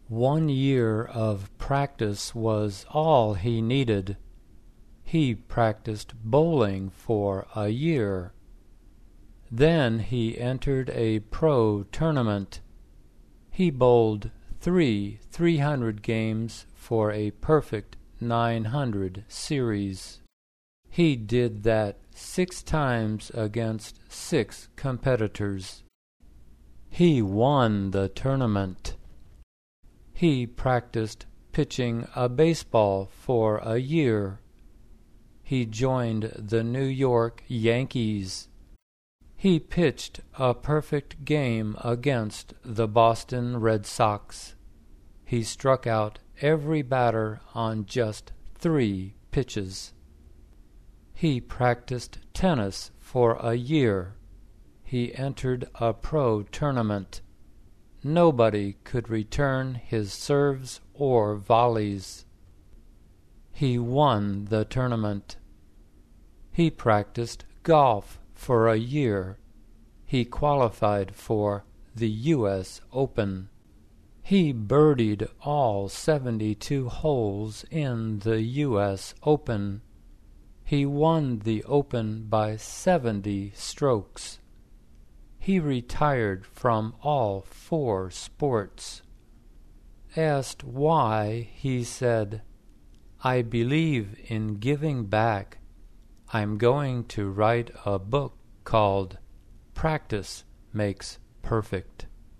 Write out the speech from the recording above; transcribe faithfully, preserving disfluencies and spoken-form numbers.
One year of practice was all he needed. He practiced bowling for a year. Then he entered a pro tournament. He bowled three three hundred games for a perfect nine hundred series. He did that six times against six competitors. He won the tournament. He practiced pitching a baseball for a year. He joined the New York Yankees. He pitched a perfect game against the Boston Red Sox. He struck out every batter on just three pitches. He practiced tennis for a year. He entered a pro tournament. Nobody could return his serves or volleys. He won the tournament. He practiced golf for a year. He qualified for the U S Open. He birdied all seventy-two holes in the U S Open. He won the Open by seventy strokes. He retired from all four sports. Asked why, he said, "I believe in giving back. I'm going to write a book called Practice Makes Perfect."